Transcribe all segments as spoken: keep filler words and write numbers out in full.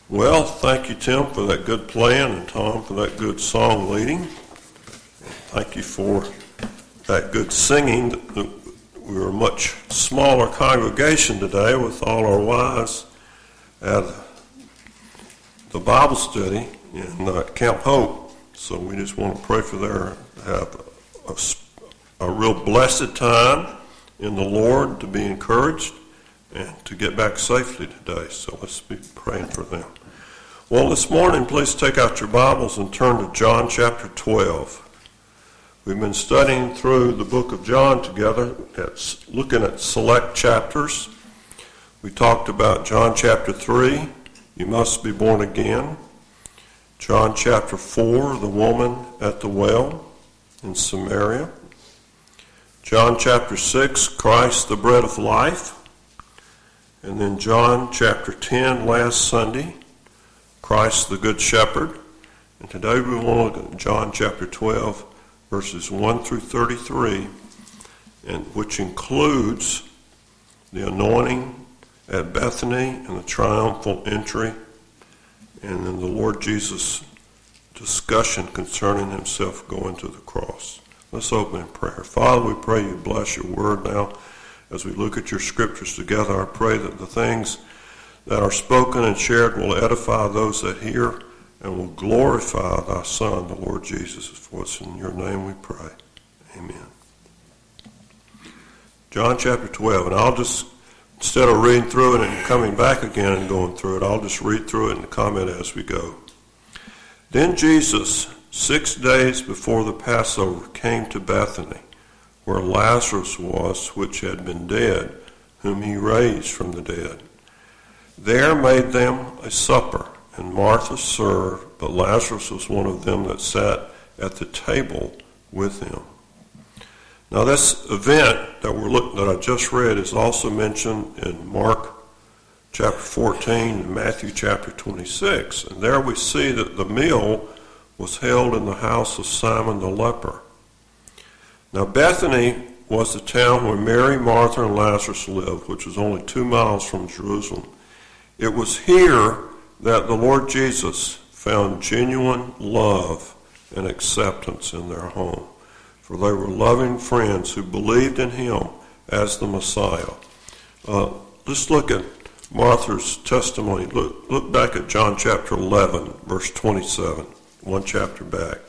Well, thank you, Tim, for that good playing, and Tom for that good song leading. Thank you for that good singing. We were a much smaller congregation today with all our wives at the Bible study in uh, Camp Hope. So we just want to pray for their have a, a real blessed time in the Lord, to be encouraged and to get back safely today. So let's be praying for them. Well, this morning, please take out your Bibles and turn to John chapter twelve. We've been studying through the book of John together, at, looking at select chapters. We talked about John chapter three, you must be born again. John chapter four, the woman at the well in Samaria. John chapter six, Christ the bread of life. And then John chapter ten, last Sunday, Christ the good shepherd. And today we want to look at John chapter twelve, verses one through thirty-three, and which includes the anointing at Bethany and the triumphal entry, and then the Lord Jesus' discussion concerning himself going to the cross. Let's open in prayer. Father, we pray you bless your word now as we look at your scriptures together. I pray that the things that are spoken and shared will edify those that hear and will glorify thy Son, the Lord Jesus. For it's in your name we pray. Amen. John chapter twelve, and I'll just, instead of reading through it and coming back again and going through it, I'll just read through it and comment as we go. Then Jesus, six days before the Passover, came to Bethany, where Lazarus was, which had been dead, whom he raised from the dead. There made them a supper, and Martha served, but Lazarus was one of them that sat at the table with him. Now this event that we're looking that I just read is also mentioned in Mark chapter fourteen and Matthew chapter twenty-six. And there we see that the meal was held in the house of Simon the leper. Now Bethany was the town where Mary, Martha, and Lazarus lived, which was only two miles from Jerusalem. It was here that the Lord Jesus found genuine love and acceptance in their home, for they were loving friends who believed in him as the Messiah. Uh, let's look at Martha's testimony. Look, look back at John chapter eleven, verse twenty-seven, one chapter back.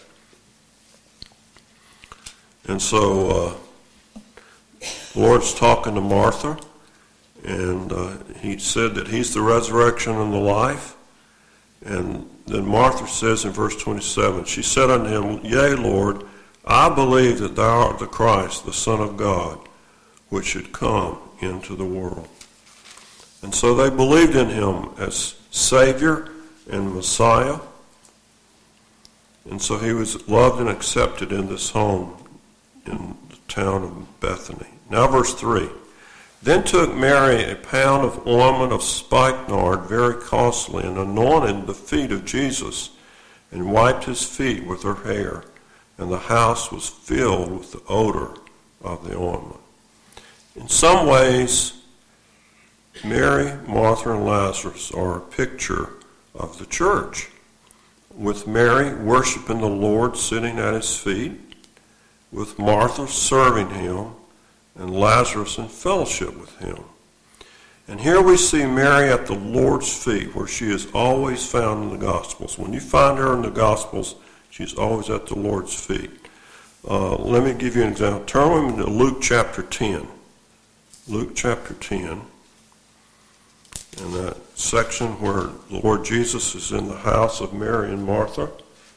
And so uh, the Lord's talking to Martha, and uh, he said that he's the resurrection and the life. And then Martha says in verse twenty-seven, she said unto him, Yea, Lord, I believe that thou art the Christ, the Son of God, which should come into the world. And so they believed in him as Savior and Messiah. And so he was loved and accepted in this home in the town of Bethany. Now verse three. Then took Mary a pound of ointment of spikenard, very costly, and anointed the feet of Jesus, and wiped his feet with her hair. And the house was filled with the odor of the ointment. In some ways, Mary, Martha, and Lazarus are a picture of the church, with Mary worshiping the Lord sitting at his feet, with Martha serving him, and Lazarus in fellowship with him. And here we see Mary at the Lord's feet, where she is always found in the Gospels. When you find her in the Gospels, she's always at the Lord's feet. Uh, let me give you an example. Turn with me to Luke chapter ten. Luke chapter ten. In that section where the Lord Jesus is in the house of Mary and Martha.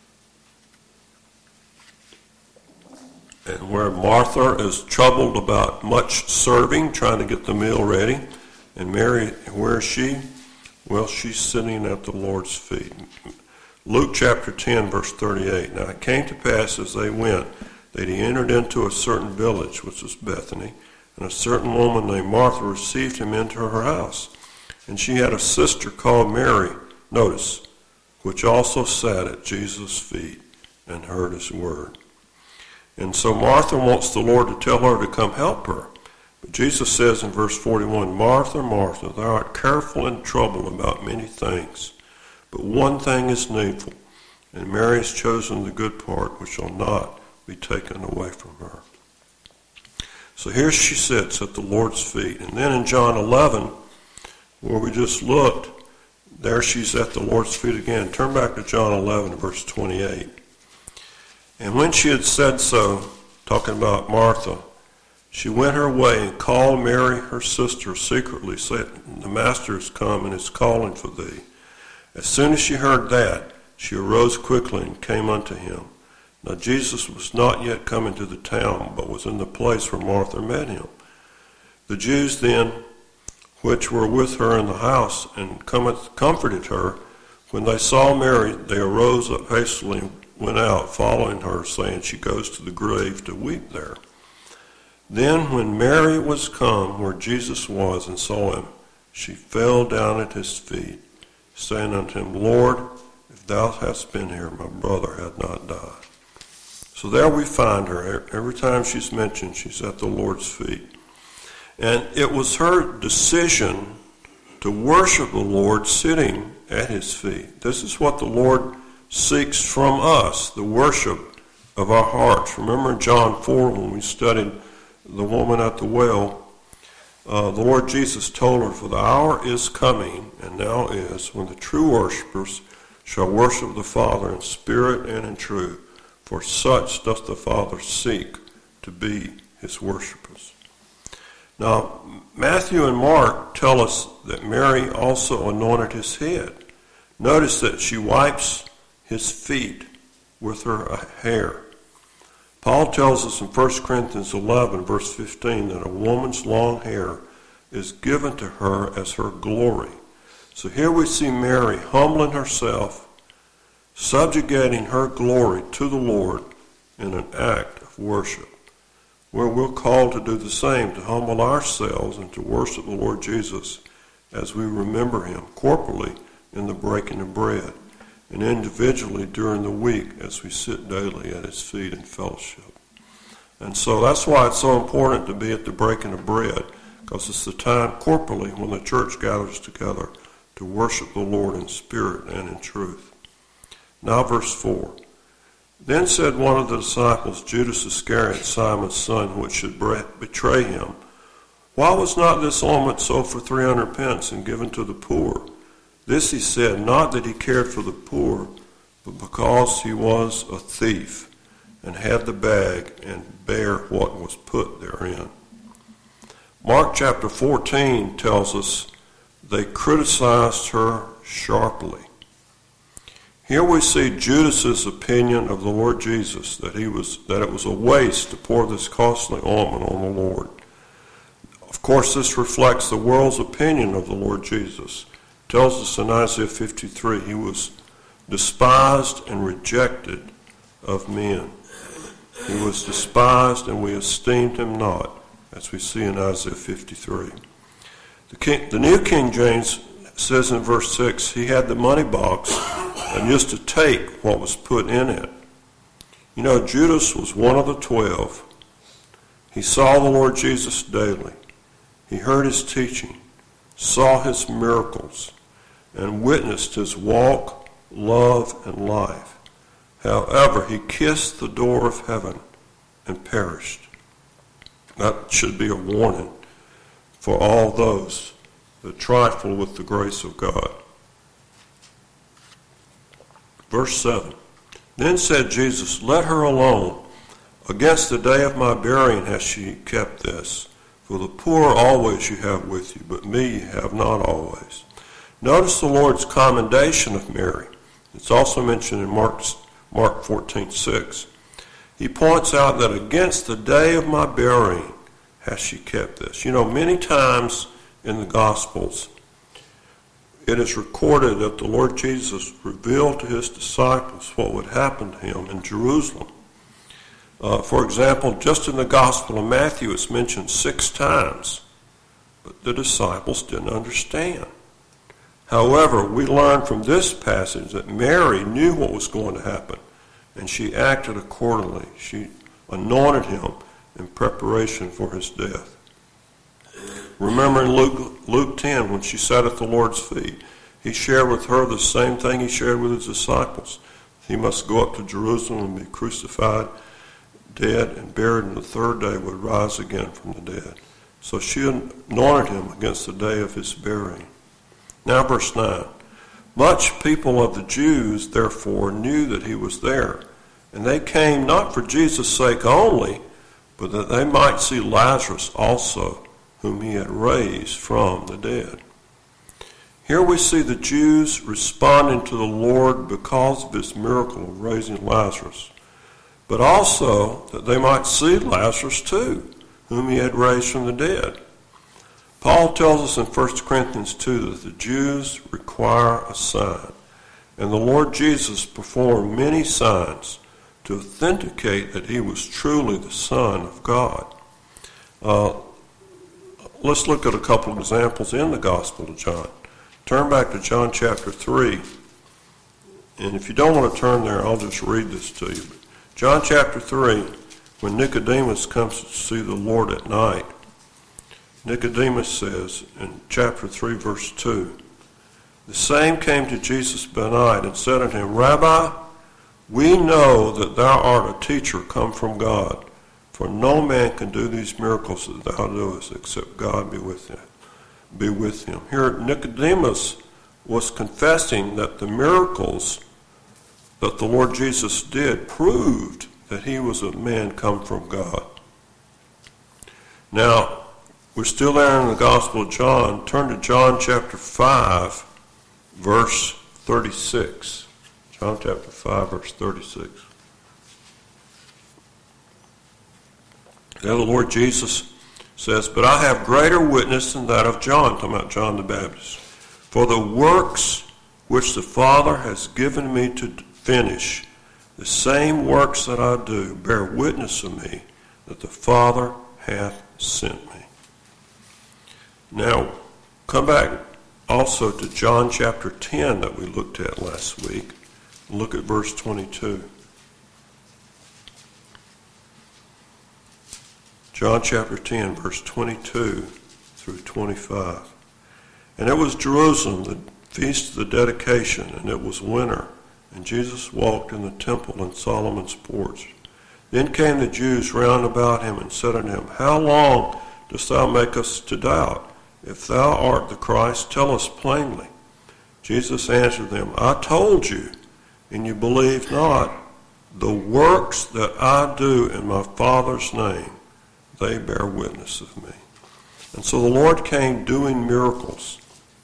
And where Martha is troubled about much serving, trying to get the meal ready. And Mary, where is she? Well, she's sitting at the Lord's feet. Luke chapter ten, verse thirty-eight. Now it came to pass as they went that he entered into a certain village, which was Bethany, and a certain woman named Martha received him into her house. And she had a sister called Mary, notice, which also sat at Jesus' feet and heard his word. And so Martha wants the Lord to tell her to come help her. But Jesus says in verse forty-one, Martha, Martha, thou art careful and troubled about many things, But one thing is needful, and Mary has chosen the good part, which shall not be taken away from her. So here she sits at the Lord's feet. And then in John eleven, where we just looked, there she's at the Lord's feet again. Turn back to John eleven, verse twenty-eight. And when she had said so, talking about Martha, she went her way and called Mary, her sister, secretly, saying, the Master is come and is calling for thee. As soon as she heard that, she arose quickly and came unto him. Now Jesus was not yet come into the town, but was in the place where Martha met him. The Jews then, which were with her in the house, and comforted her, when they saw Mary, they arose up hastily and went out, following her, saying, she goes to the grave to weep there. Then when Mary was come where Jesus was and saw him, she fell down at his feet, saying unto him, Lord, if thou hadst been here, my brother had not died. So there we find her. Every time she's mentioned, she's at the Lord's feet. And it was her decision to worship the Lord sitting at his feet. This is what the Lord seeks from us, the worship of our hearts. Remember in John four, when we studied the woman at the well, uh, the Lord Jesus told her, for the hour is coming, and now is, when the true worshipers shall worship the Father in spirit and in truth, for such doth the Father seek to be his worshipers. Now, Matthew and Mark tell us that Mary also anointed his head. Notice that she wipes his feet with her hair. Paul tells us in First Corinthians eleven, verse fifteen, that a woman's long hair is given to her as her glory. So here we see Mary humbling herself, subjugating her glory to the Lord in an act of worship, where we're called to do the same, to humble ourselves and to worship the Lord Jesus as we remember him corporally in the breaking of bread, and individually during the week as we sit daily at his feet in fellowship. And so that's why it's so important to be at the breaking of bread, because it's the time corporally when the church gathers together to worship the Lord in spirit and in truth. Now verse four. Then said one of the disciples, Judas Iscariot, Simon's son, which should betray him, why was not this ointment sold for three hundred pence and given to the poor? This he said, not that he cared for the poor, but because he was a thief, and had the bag, and bare what was put therein. Mark chapter fourteen tells us they criticized her sharply. Here we see Judas's opinion of the Lord Jesus, that he was that it was a waste to pour this costly ointment on the Lord. Of course, this reflects the world's opinion of the Lord Jesus. It tells us in Isaiah fifty-three, he was despised and rejected of men. He was despised and we esteemed him not, as we see in Isaiah fifty-three. The, King, the New King James says in verse six, he had the money box and used to take what was put in it. You know, Judas was one of the twelve. He saw the Lord Jesus daily. He heard his teaching, saw his miracles, and witnessed his walk, love, and life. However, he kissed the door of heaven and perished. That should be a warning for all those that trifle with the grace of God. Verse seven. Then said Jesus, let her alone. Against the day of my burying has she kept this. For the poor always you have with you, but me you have not always. Notice the Lord's commendation of Mary. It's also mentioned in Mark, Mark fourteen six. He points out that against the day of my burying has she kept this. You know, many times in the Gospels, it is recorded that the Lord Jesus revealed to his disciples what would happen to him in Jerusalem. Uh, for example, just in the Gospel of Matthew, it's mentioned six times, but the disciples didn't understand. However, we learn from this passage that Mary knew what was going to happen, and she acted accordingly. She anointed him in preparation for his death. Remember in Luke, Luke ten, when she sat at the Lord's feet, He shared with her the same thing he shared with his disciples. He must go up to Jerusalem and be crucified, dead, and buried, and the third day would rise again from the dead. So she anointed him against the day of his burying. Now verse nine. Much people of the Jews, therefore, knew that he was there, and they came not for Jesus' sake only, but that they might see Lazarus also, whom he had raised from the dead. Here we see the Jews responding to the Lord because of his miracle of raising Lazarus, but also that they might see Lazarus too, whom he had raised from the dead. Paul tells us in First Corinthians two that the Jews require a sign, and the Lord Jesus performed many signs to authenticate that he was truly the Son of God. Uh, let's look at a couple of examples in the Gospel of John. Turn back to John chapter three, and if you don't want to turn there, I'll just read this to you. John chapter three, when Nicodemus comes to see the Lord at night, Nicodemus says in chapter three, verse two, the same came to Jesus by night and said unto him, Rabbi, we know that thou art a teacher come from God, for no man can do these miracles that thou doest except God be with him. Be with him. Here Nicodemus was confessing that the miracles that the Lord Jesus did proved that he was a man come from God. Now, we're still there in the Gospel of John. Turn to John chapter five, verse thirty-six. John chapter five, verse thirty-six. There the Lord Jesus says, But I have greater witness than that of John, talking about John the Baptist. For the works which the Father has given me to finish, the same works that I do, bear witness of me, that the Father hath sent me. Now, come back also to John chapter ten that we looked at last week. Look at verse twenty-two. John chapter ten, verse twenty-two through twenty-five. And it was Jerusalem, the feast of the dedication, and it was winter, and Jesus walked in the temple in Solomon's porch. Then came the Jews round about him and said unto him, How long dost thou make us to doubt? If thou art the Christ, tell us plainly. Jesus answered them, I told you, and you believe not. The works that I do in my Father's name, they bear witness of me. And so the Lord came doing miracles.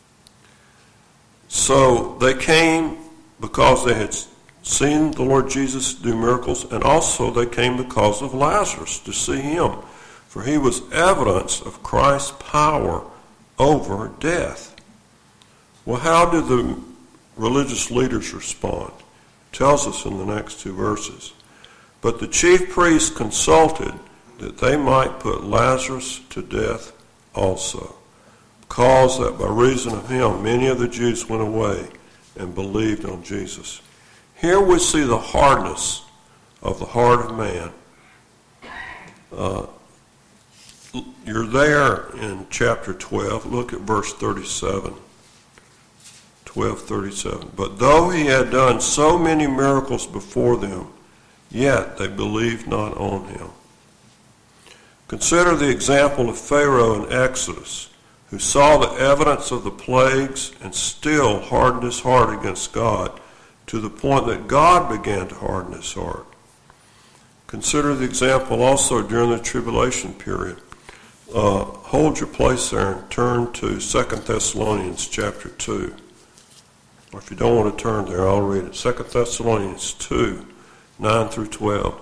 So they came because they had seen the Lord Jesus do miracles, and also they came because of Lazarus, to see him. For he was evidence of Christ's power over death. Well, how did the religious leaders respond? It tells us in the next two verses. But the chief priests consulted that they might put Lazarus to death also, because that by reason of him many of the Jews went away and believed on Jesus. Here we see the hardness of the heart of man. Uh, you're there in chapter twelve. Look at verse thirty-seven. twelve thirty-seven. But though he had done so many miracles before them, yet they believed not on him. Consider the example of Pharaoh in Exodus, who saw the evidence of the plagues and still hardened his heart against God, to the point that God began to harden his heart. Consider the example also during the tribulation period. Uh, hold your place there and turn to Second Thessalonians chapter two. Or if you don't want to turn there, I'll read it. Second Thessalonians two, nine through twelve.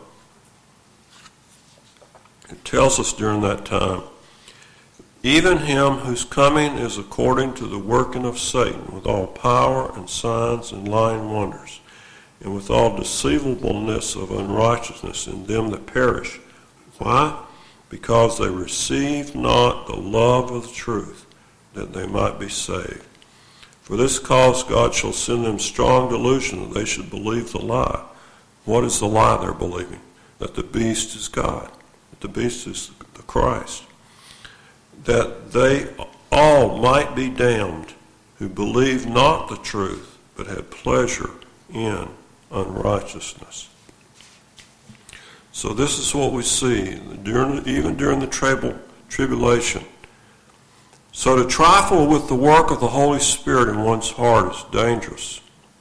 It tells us during that time, even him whose coming is according to the working of Satan, with all power and signs and lying wonders, and with all deceivableness of unrighteousness in them that perish. Why? Because they received not the love of the truth, that they might be saved. For this cause God shall send them strong delusion, that they should believe the lie. What is the lie they're believing? That the beast is God, that the beast is the Christ. That they all might be damned who believed not the truth, but had pleasure in unrighteousness. So this is what we see, during, even during the tribul- tribulation. So to trifle with the work of the Holy Spirit in one's heart is dangerous.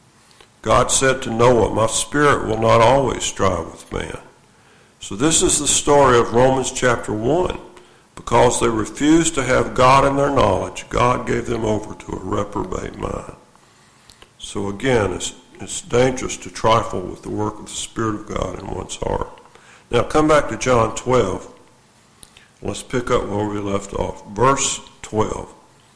God said to Noah, "My spirit will not always strive with man." So this is the story of Romans chapter one. Because they refused to have God in their knowledge, God gave them over to a reprobate mind. So again, it's, it's dangerous to trifle with the work of the Spirit of God in one's heart. Now come back to John twelve. Let's pick up where we left off. Verse twelve.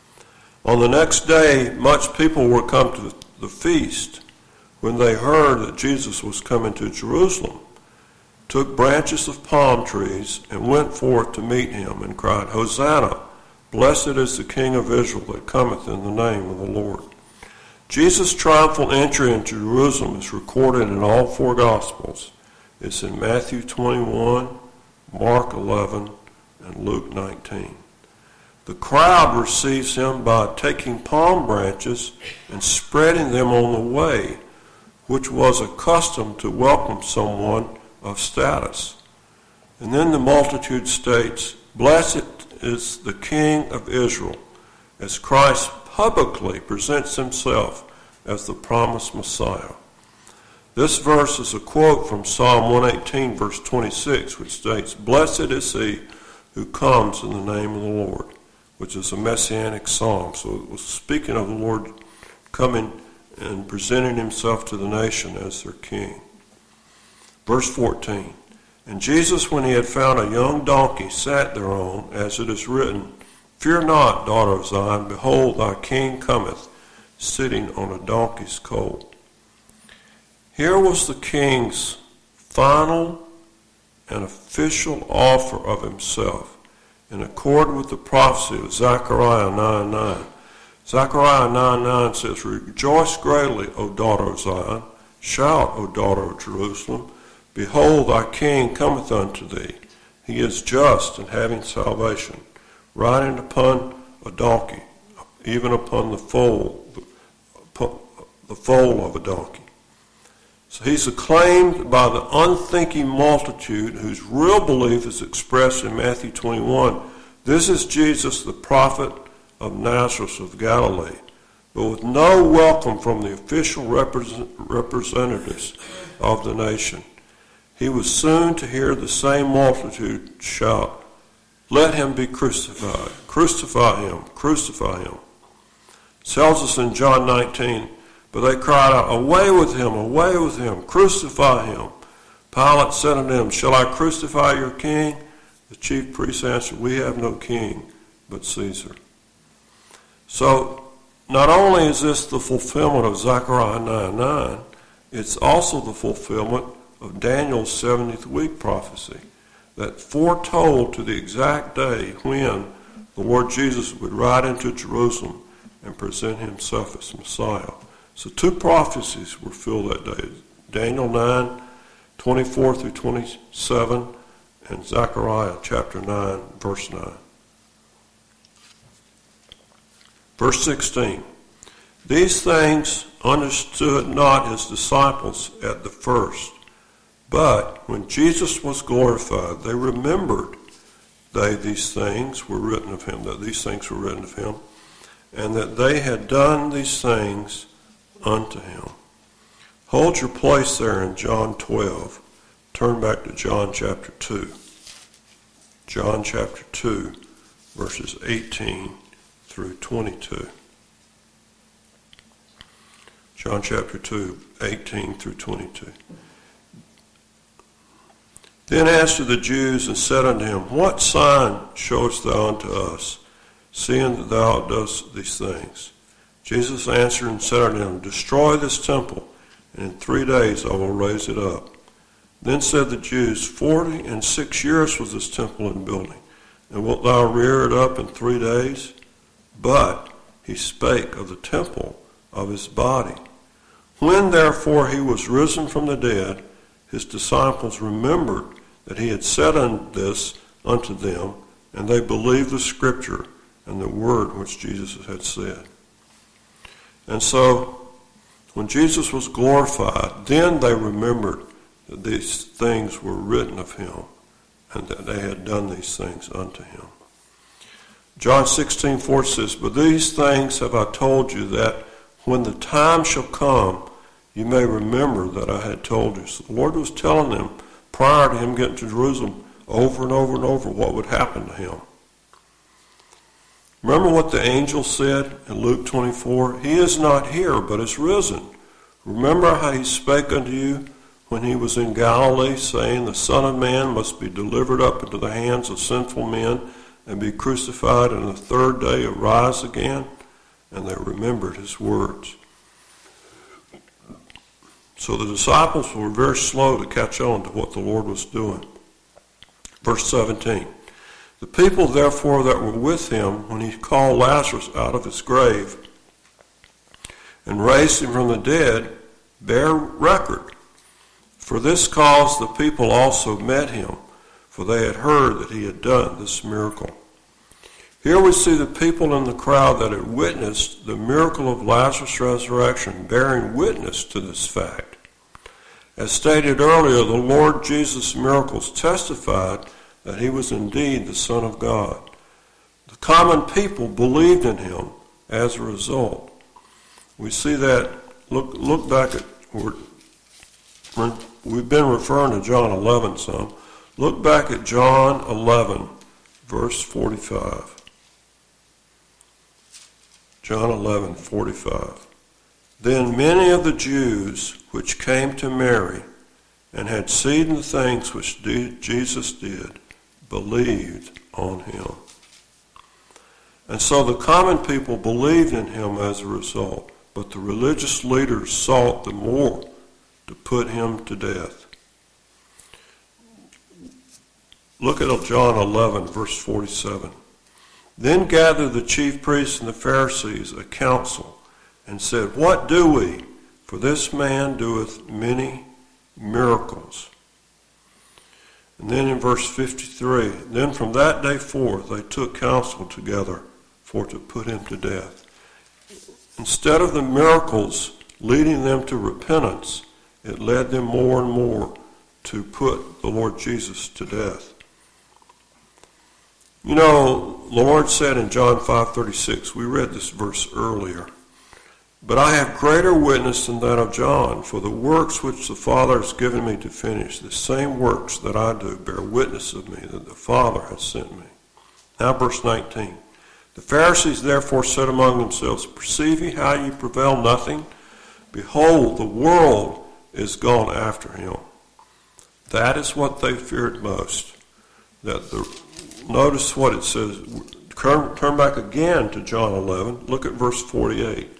On the next day, much people were come to the feast. When they heard that Jesus was coming to Jerusalem, took branches of palm trees and went forth to meet him and cried, "Hosanna, blessed is the King of Israel that cometh in the name of the Lord." Jesus' triumphal entry into Jerusalem is recorded in all four Gospels. It's in Matthew twenty-one, Mark eleven, and Luke nineteen. The crowd receives him by taking palm branches and spreading them on the way, which was accustomed to welcome someone of status. And then the multitude states, "Blessed is the King of Israel," as Christ publicly presents himself as the promised Messiah. This verse is a quote from Psalm one eighteen, verse twenty-six, which states, "Blessed is he who comes in the name of the Lord," which is a messianic psalm. So it was speaking of the Lord coming and presenting himself to the nation as their king. Verse fourteen, "And Jesus, when he had found a young donkey, sat thereon, as it is written, Fear not, daughter of Zion, behold, thy king cometh, sitting on a donkey's colt." Here was the king's final and official offer of himself, in accord with the prophecy of Zechariah nine nine. Zechariah nine nine says, "Rejoice greatly, O daughter of Zion. Shout, O daughter of Jerusalem. Behold, thy king cometh unto thee. He is just and having salvation, riding upon a donkey, even upon the foal, the foal of a donkey." So he's acclaimed by the unthinking multitude whose real belief is expressed in Matthew twenty-one. This is Jesus, the prophet of Nazareth of Galilee, but with no welcome from the official represent, representatives of the nation. He was soon to hear the same multitude shout, "Let him be crucified. Crucify him. Crucify him." It tells us in John nineteen, "But they cried out, Away with him, away with him, crucify him." Pilate said unto them, "Shall I crucify your king?" The chief priests answered, "We have no king but Caesar." So not only is this the fulfillment of Zechariah nine nine, it's also the fulfillment of Daniel's seventieth week prophecy that foretold to the exact day when the Lord Jesus would ride into Jerusalem and present himself as Messiah. So two prophecies were filled that day. Daniel nine, twenty-four through twenty-seven, and Zechariah chapter nine, verse nine. Verse sixteen, "These things understood not his disciples at the first, but when Jesus was glorified, they remembered they these things were written of him, that these things were written of him, and that they had done these things unto him." Hold your place there in John twelve. Turn back to John chapter two. John chapter two, verses eighteen through twenty-two. John chapter two, eighteen through twenty-two. "Then answered the Jews and said unto him, What sign showest thou unto us, seeing that thou dost these things? Jesus answered and said unto him, Destroy this temple, and in three days I will raise it up. Then said the Jews, Forty and six years was this temple in building, and wilt thou rear it up in three days? But he spake of the temple of his body. When therefore he was risen from the dead, his disciples remembered that he had said this unto them, and they believed the scripture and the word which Jesus had said." And so, when Jesus was glorified, then they remembered that these things were written of him, and that they had done these things unto him. John sixteen four says, "But these things have I told you, that when the time shall come, you may remember that I had told you." So the Lord was telling them prior to him getting to Jerusalem over and over and over what would happen to him. Remember what the angel said in Luke twenty-four? "He is not here, but is risen. Remember how he spake unto you when he was in Galilee, saying, The Son of Man must be delivered up into the hands of sinful men, and be crucified, and the third day arise again." And they remembered his words. So the disciples were very slow to catch on to what the Lord was doing. Verse seventeen, "The people therefore that were with him when he called Lazarus out of his grave and raised him from the dead bear record. For this cause the people also met him, for they had heard that he had done this miracle." Here we see the people in the crowd that had witnessed the miracle of Lazarus' resurrection bearing witness to this fact. As stated earlier, the Lord Jesus' miracles testified that he was indeed the Son of God. The common people believed in him as a result. We see that, look look back at, we're, we've been referring to John eleven some. Look back at John eleven, verse forty-five. John eleven, forty-five. "Then many of the Jews which came to Mary and had seen the things which Jesus did believed on him." And so the common people believed in him as a result, but the religious leaders sought the more to put him to death. Look at John eleven, verse forty-seven. "Then gathered the chief priests and the Pharisees a council, and said, What do we? For this man doeth many miracles." And then in verse fifty-three, "Then from that day forth they took counsel together for to put him to death." Instead of the miracles leading them to repentance, it led them more and more to put the Lord Jesus to death. You know, the Lord said in John five thirty-six, we read this verse earlier, "But I have greater witness than that of John, for the works which the Father has given me to finish, the same works that I do bear witness of me, that the Father has sent me." Now verse nineteen, "The Pharisees therefore said among themselves, Perceive ye how ye prevail nothing? Behold, the world is gone after him." That is what they feared most. That the Notice what it says. Turn, turn back again to John eleven. Look at verse forty-eight.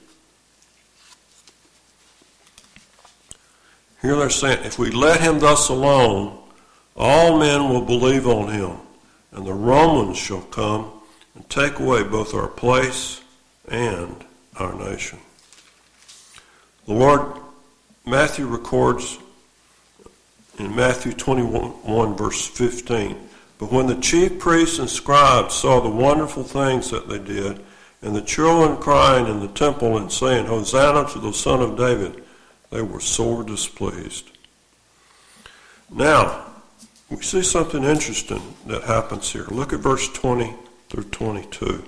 Here they're saying, "If we let him thus alone, all men will believe on him, and the Romans shall come and take away both our place and our nation." The Lord, Matthew records in Matthew twenty-one, verse fifteen, "But when the chief priests and scribes saw the wonderful things that they did, and the children crying in the temple and saying, Hosanna to the Son of David, they were sore displeased." Now, we see something interesting that happens here. Look at verse twenty through twenty-two.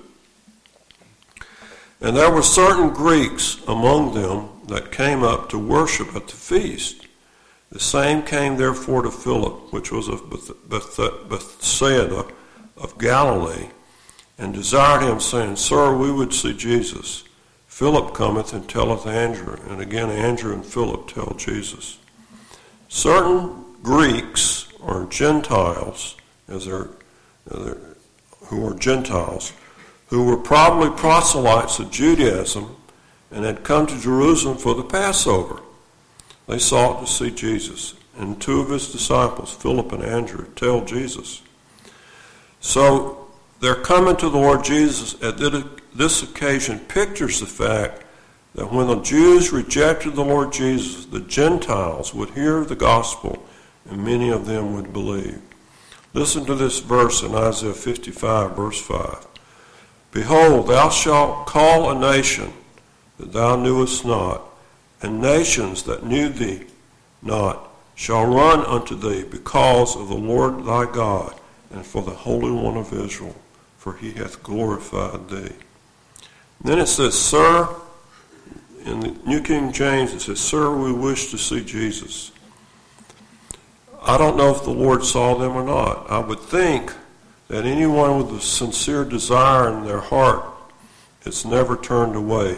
"And there were certain Greeks among them that came up to worship at the feast. The same came therefore to Philip, which was of Bethsaida of Galilee, and desired him, saying, Sir, we would see Jesus. Philip cometh and telleth Andrew, and again Andrew and Philip tell Jesus. Certain Greeks, or Gentiles, as they're, who are Gentiles, who were probably proselytes of Judaism, and had come to Jerusalem for the Passover. They sought to see Jesus, and two of his disciples, Philip and Andrew, tell Jesus. So their coming to the Lord Jesus at this occasion pictures the fact that when the Jews rejected the Lord Jesus, the Gentiles would hear the gospel, and many of them would believe. Listen to this verse in Isaiah fifty-five, verse five. "Behold, thou shalt call a nation that thou knewest not, and nations that knew thee not shall run unto thee because of the Lord thy God, and for the Holy One of Israel, for he hath glorified thee. And then it says, Sir, in the New King James, it says, Sir, we wish to see Jesus. I don't know if the Lord saw them or not. I would think that anyone with a sincere desire in their heart is never turned away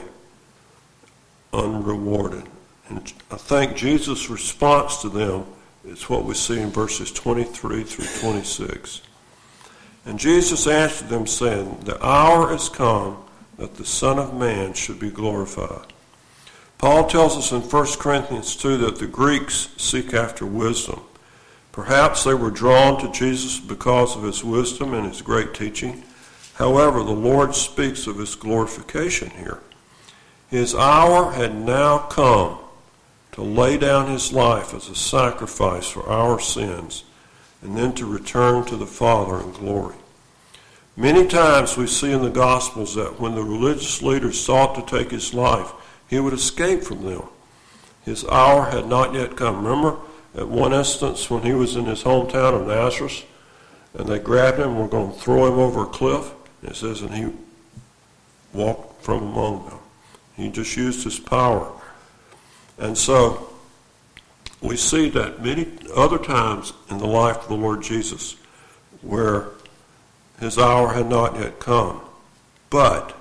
unrewarded. And I think Jesus' response to them is what we see in verses twenty-three through twenty-six. And Jesus answered them, saying, The hour is come that the Son of Man should be glorified. Paul tells us in First Corinthians two that the Greeks seek after wisdom. Perhaps they were drawn to Jesus because of his wisdom and his great teaching. However, the Lord speaks of his glorification here. His hour had now come to lay down his life as a sacrifice for our sins, and then to return to the Father in glory. Many times we see in the Gospels that when the religious leaders sought to take his life, he would escape from them. His hour had not yet come. Remember at one instance when he was in his hometown of Nazareth, and they grabbed him and were going to throw him over a cliff? And it says, and he walked from among them. He just used his power. And so we see that many other times in the life of the Lord Jesus where his hour had not yet come. But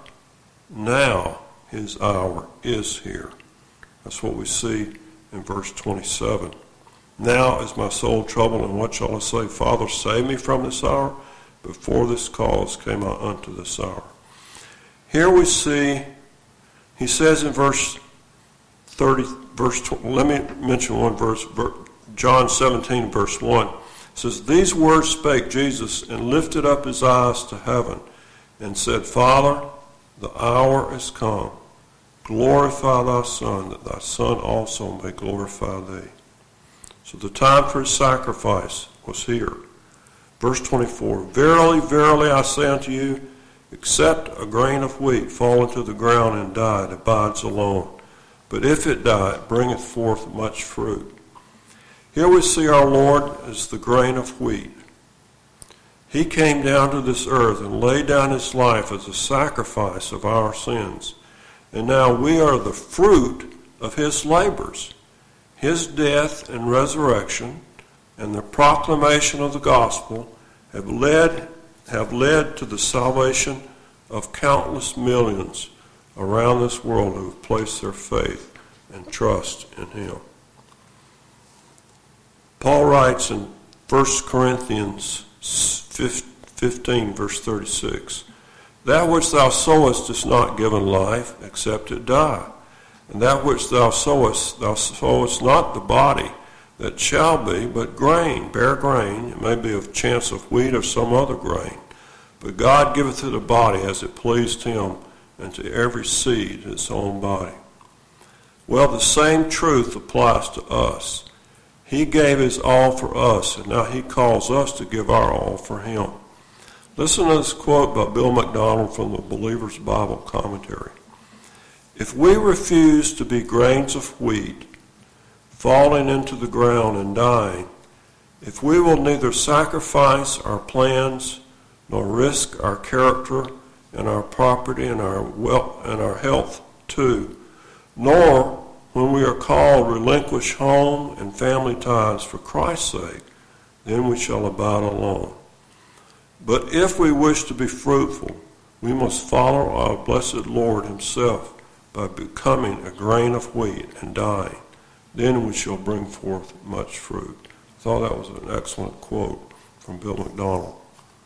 now his hour is here. That's what we see in verse twenty-seven. Now is my soul troubled, and what shall I say? Father, save me from this hour. Before this cause came I unto this hour. Here we see, he says in verse thirty, verse twenty, let me mention one verse, John seventeen, verse one. It says, These words spake Jesus, and lifted up his eyes to heaven, and said, Father, the hour is come. Glorify thy Son, that thy Son also may glorify thee. So the time for his sacrifice was here. Verse twenty-four, Verily, verily, I say unto you, except a grain of wheat fall into the ground and die, it abides alone. But if it die, it bringeth forth much fruit. Here we see our Lord as the grain of wheat. He came down to this earth and laid down his life as a sacrifice of our sins. And now we are the fruit of his labors. His death and resurrection and the proclamation of the gospel have led, have led to the salvation of countless millions around this world who have placed their faith and trust in him. Paul writes in First Corinthians fifteen, verse thirty-six, That which thou sowest is not given life, except it die. And that which thou sowest, thou sowest not the body that shall be, but grain, bare grain. It may be of chance of wheat or some other grain. But God giveth it a body as it pleased him, and to every seed its own body. Well, the same truth applies to us. He gave his all for us, and now he calls us to give our all for him. Listen to this quote by Bill McDonald from the Believer's Bible Commentary. If we refuse to be grains of wheat, falling into the ground and dying, if we will neither sacrifice our plans nor risk our character and our property and our wealth and our health too, nor, when we are called, relinquish home and family ties for Christ's sake, then we shall abide alone. But if we wish to be fruitful, we must follow our blessed Lord himself by becoming a grain of wheat and dying. Then we shall bring forth much fruit. I thought that was an excellent quote from Bill McDonald.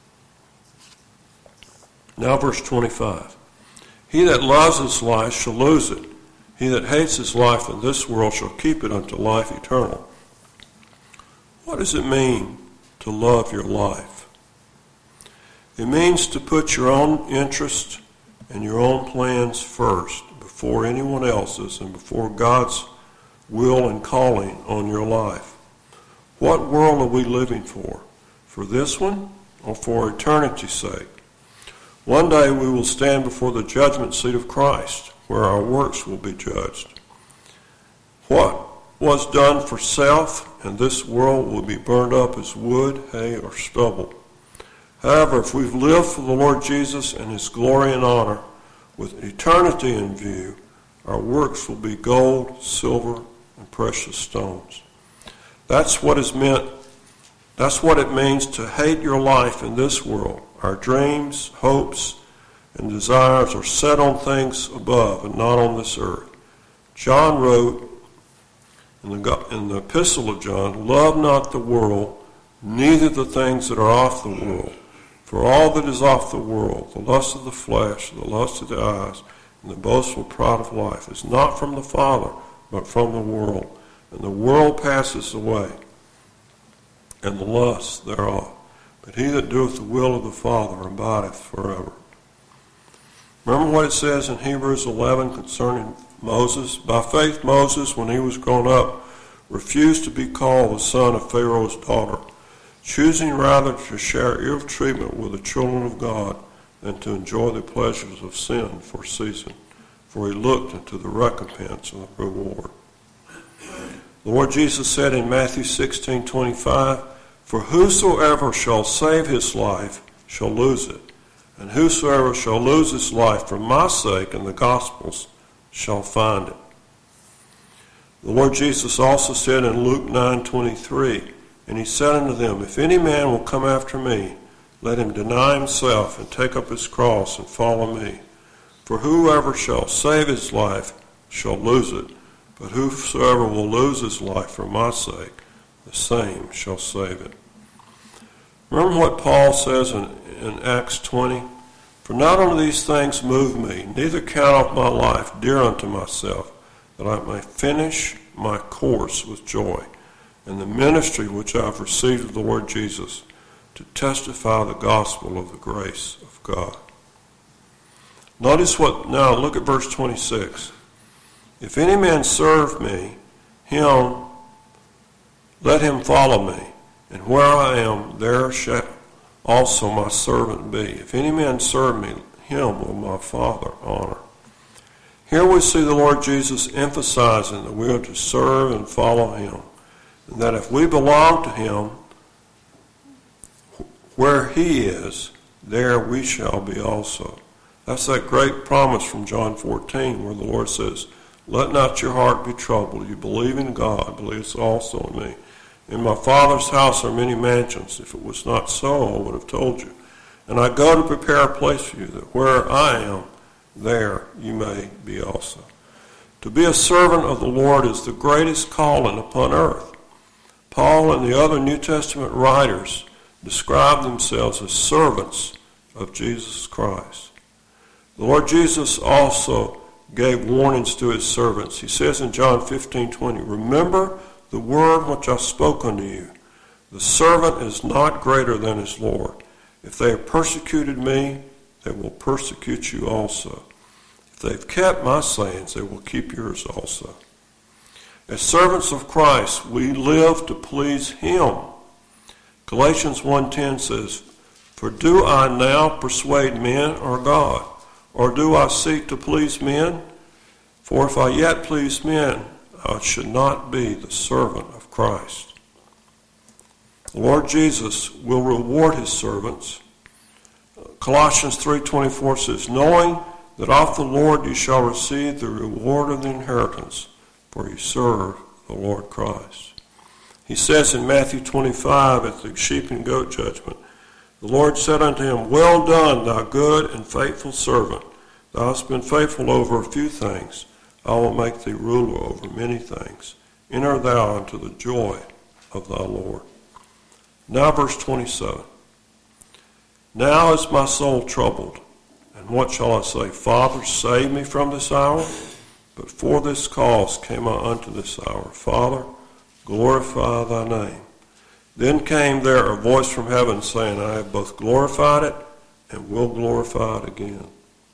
Now verse twenty-five. He that loves his life shall lose it. He that hates his life in this world shall keep it unto life eternal. What does it mean to love your life? It means to put your own interest and your own plans first, before anyone else's and before God's will and calling on your life. What world are we living for? For this one or for eternity's sake? One day we will stand before the judgment seat of Christ. where our works will be judged. What was done for self in this world will be burned up as wood, hay, or stubble. However, if we've lived for the Lord Jesus and his glory and honor with eternity in view, our works will be gold, silver, and precious stones. That's what is meant. That's what it means to hate your life in this world. Our dreams, hopes, and desires are set on things above and not on this earth. John wrote in the, in the Epistle of John, "Love not the world, neither the things that are of the world. For all that is of the world, the lust of the flesh, the lust of the eyes, and the boastful pride of life, is not from the Father, but from the world. And the world passes away, and the lust thereof. But he that doeth the will of the Father abideth forever." Remember what it says in Hebrews eleven concerning Moses? By faith Moses, when he was grown up, refused to be called the son of Pharaoh's daughter, choosing rather to share ill treatment with the children of God than to enjoy the pleasures of sin for a season. For he looked into the recompense of the reward. The Lord Jesus said in Matthew sixteen twenty-five, "For whosoever shall save his life shall lose it, and whosoever shall lose his life for my sake and the gospel's shall find it." The Lord Jesus also said in Luke nine twenty-three, "And he said unto them, If any man will come after me, let him deny himself and take up his cross and follow me. For whoever shall save his life shall lose it, but whosoever will lose his life for my sake, the same shall save it." Remember what Paul says in, in Acts twenty? "For not only these things move me, neither count I my life dear unto myself, that I may finish my course with joy, and the ministry which I have received of the Lord Jesus, to testify the gospel of the grace of God." Notice what, now look at verse twenty-six. "If any man serve me, him, let him follow me, and where I am, there shall also my servant be. If any man serve me, him will my Father honor." Here we see the Lord Jesus emphasizing that we are to serve and follow him, and that if we belong to him, where he is, there we shall be also. That's that great promise from John fourteen where the Lord says, "Let not your heart be troubled. You believe in God, believe also in me. In my Father's house are many mansions. If it was not so, I would have told you. And I go to prepare a place for you, that where I am, there you may be also." To be a servant of the Lord is the greatest calling upon earth. Paul and the other New Testament writers describe themselves as servants of Jesus Christ. The Lord Jesus also gave warnings to his servants. He says in John fifteen twenty, "Remember the word which I spoke unto you. The servant is not greater than his Lord. If they have persecuted me, they will persecute you also. If they've kept my sayings, they will keep yours also." As servants of Christ, we live to please him. Galatians one ten says, "For do I now persuade men or God? Or do I seek to please men? For if I yet please men, I should not be the servant of Christ." The Lord Jesus will reward his servants. Colossians three twenty-four says, "Knowing that of the Lord you shall receive the reward of the inheritance, for you serve the Lord Christ." He says in Matthew twenty-five at the sheep and goat judgment, "The Lord said unto him, Well done, thou good and faithful servant. Thou hast been faithful over a few things. I will make thee ruler over many things. Enter thou into the joy of thy Lord." Now verse twenty-seven. "Now is my soul troubled, and what shall I say? Father, save me from this hour? But for this cause came I unto this hour. Father, glorify thy name." Then came there a voice from heaven saying, "I have both glorified it and will glorify it again."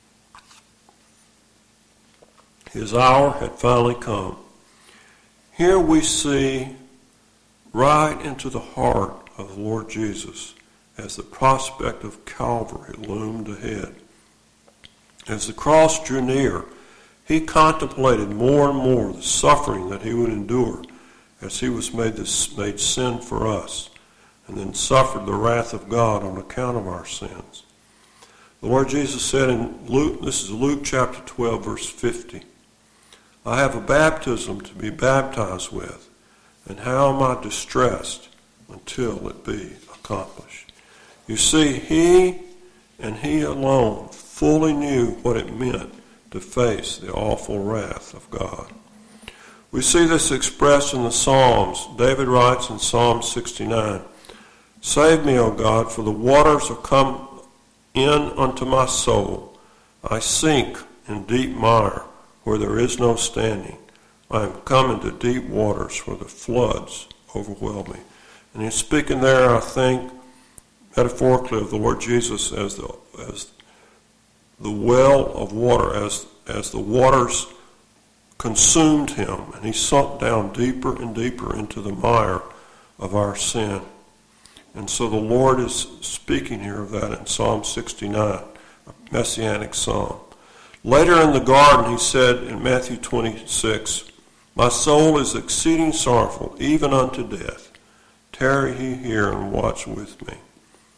His hour had finally come. Here we see right into the heart of the Lord Jesus as the prospect of Calvary loomed ahead. As the cross drew near, He contemplated more and more the suffering that he would endure as he was made, this, made sin for us, and then suffered the wrath of God on account of our sins. The Lord Jesus said in Luke, this is Luke chapter twelve, verse fifty, I have a baptism to be baptized with, and how am I distressed until it be accomplished? You see, he and he alone fully knew what it meant to face the awful wrath of God. We see this expressed in the Psalms. David writes in Psalm sixty-nine, Save me, O God, for the waters have come in unto my soul. I sink in deep mire where there is no standing. I am come into deep waters where the floods overwhelm me. And he's speaking there, I think, metaphorically of the Lord Jesus as the as the well of water, as as the waters consumed him, and he sunk down deeper and deeper into the mire of our sin. And so the Lord is speaking here of that in Psalm sixty-nine, a messianic psalm. Later in the garden, he said in Matthew twenty-six, My soul is exceeding sorrowful, even unto death. Tarry ye here and watch with me.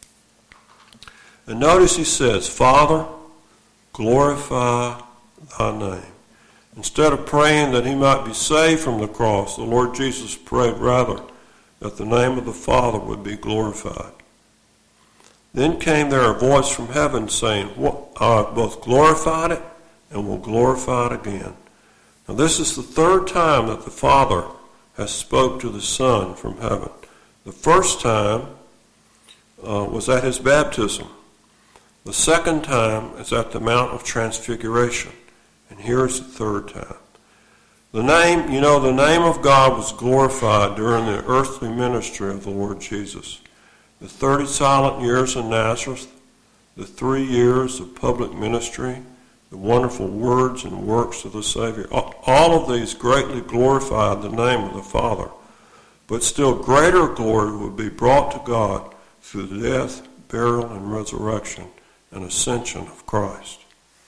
And notice he says, Father, glorify thy name. Instead of praying that he might be saved from the cross, the Lord Jesus prayed rather that the name of the Father would be glorified. Then came there a voice from heaven saying, I have both glorified it and will glorify it again. Now this is the third time that the Father has spoke to the Son from heaven. The first time uh, was at his baptism. The second time is at the Mount of Transfiguration. And here is the third time. The name, you know, the name of God was glorified during the earthly ministry of the Lord Jesus. The thirty silent years in Nazareth, the three years of public ministry, the wonderful words and works of the Savior, all of these greatly glorified the name of the Father. But still greater glory would be brought to God through the death, burial, and resurrection and ascension of Christ.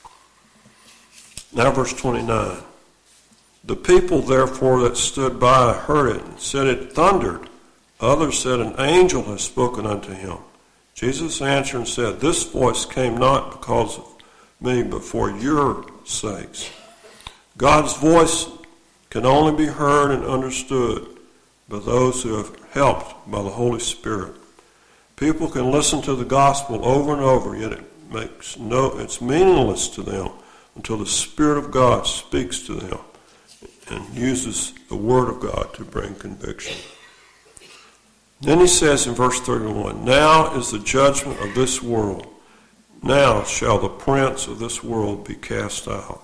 Now verse twenty-nine. The people, therefore, that stood by heard it and said it thundered. Others said, An angel has spoken unto him. Jesus answered and said, This voice came not because of me, but for your sakes. God's voice can only be heard and understood by those who have helped by the Holy Spirit. People can listen to the gospel over and over, yet it makes no, it's meaningless to them until the Spirit of God speaks to them and uses the Word of God to bring conviction. Then he says in verse thirty-one, Now is the judgment of this world. Now shall the prince of this world be cast out.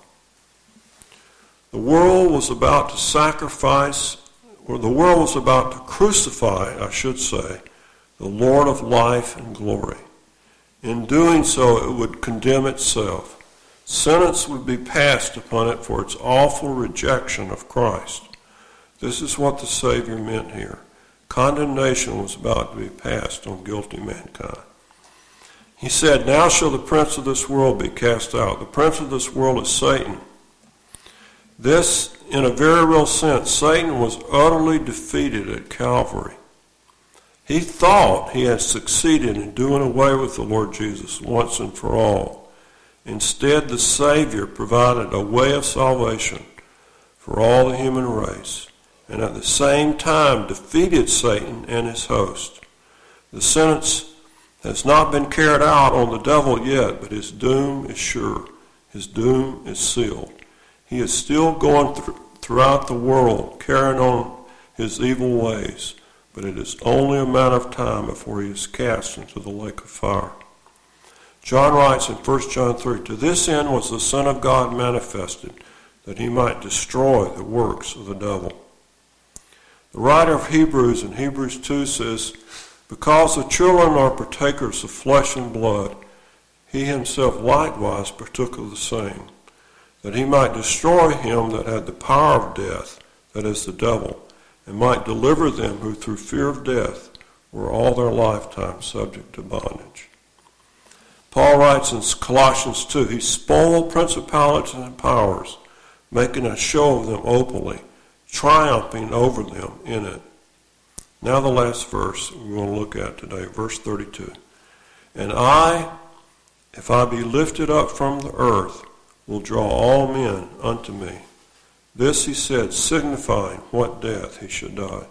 The world was about to sacrifice, or the world was about to crucify, I should say, the Lord of life and glory. In doing so, it would condemn itself. Sentence would be passed upon it for its awful rejection of Christ. This is what the Savior meant here. Condemnation was about to be passed on guilty mankind. He said, Now shall the prince of this world be cast out. The prince of this world is Satan. This, in a very real sense, Satan was utterly defeated at Calvary. He thought he had succeeded in doing away with the Lord Jesus once and for all. Instead, the Savior provided a way of salvation for all the human race, and at the same time defeated Satan and his host. The sentence has not been carried out on the devil yet, but his doom is sure. His doom is sealed. He is still going th- throughout the world, carrying on his evil ways, but it is only a matter of time before he is cast into the lake of fire. John writes in First John three, To this end was the Son of God manifested, that he might destroy the works of the devil. The writer of Hebrews in Hebrews two says, Because the children are partakers of flesh and blood, he himself likewise partook of the same, that he might destroy him that had the power of death, that is the devil, and might deliver them who through fear of death were all their lifetime subject to bondage. Paul writes in Colossians two, He spoiled principalities and powers, making a show of them openly, triumphing over them in it. Now the last verse we want to look at today, verse thirty-two. And I, if I be lifted up from the earth, will draw all men unto me. This he said, signifying what death he should die.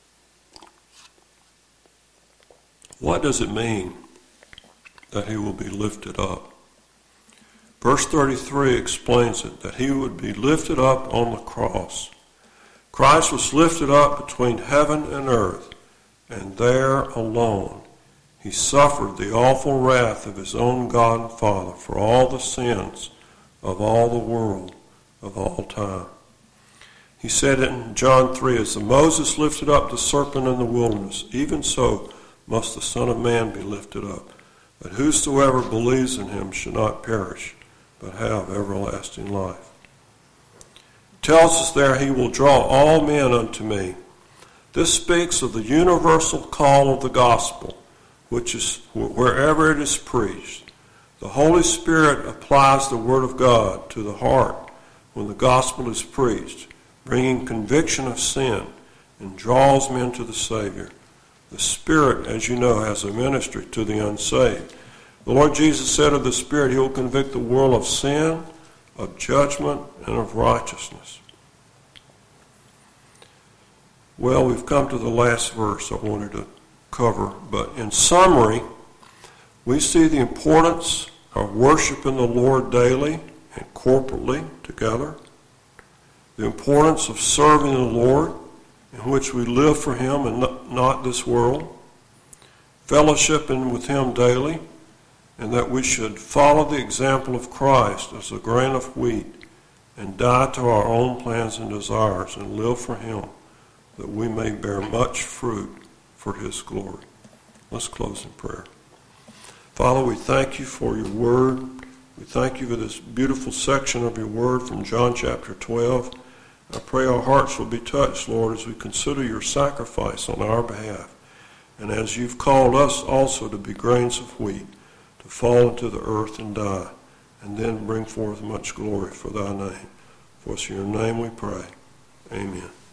What does it mean that he will be lifted up? Verse thirty-three explains it, that he would be lifted up on the cross. Christ was lifted up between heaven and earth, and there alone he suffered the awful wrath of his own God and Father for all the sins of all the world of all time. He said in John three, as the Moses lifted up the serpent in the wilderness, even so must the Son of Man be lifted up, that whosoever believes in him should not perish, but have everlasting life. It tells us there, he will draw all men unto me. This speaks of the universal call of the gospel, which is wherever it is preached. The Holy Spirit applies the Word of God to the heart when the gospel is preached, bringing conviction of sin and draws men to the Savior. The Spirit, as you know, has a ministry to the unsaved. The Lord Jesus said of the Spirit, he will convict the world of sin, of judgment, and of righteousness. Well, we've come to the last verse I wanted to cover, but in summary, we see the importance of worshiping the Lord daily and corporately together, the importance of serving the Lord, in which we live for him and not this world, fellowshipping with him daily, and that we should follow the example of Christ as a grain of wheat and die to our own plans and desires and live for him, that we may bear much fruit for his glory. Let's close in prayer. Father, we thank you for your word. We thank you for this beautiful section of your word from John chapter twelve. I pray our hearts will be touched, Lord, as we consider your sacrifice on our behalf, and as you've called us also to be grains of wheat, to fall into the earth and die, and then bring forth much glory for thy name. For it's in your name we pray. Amen.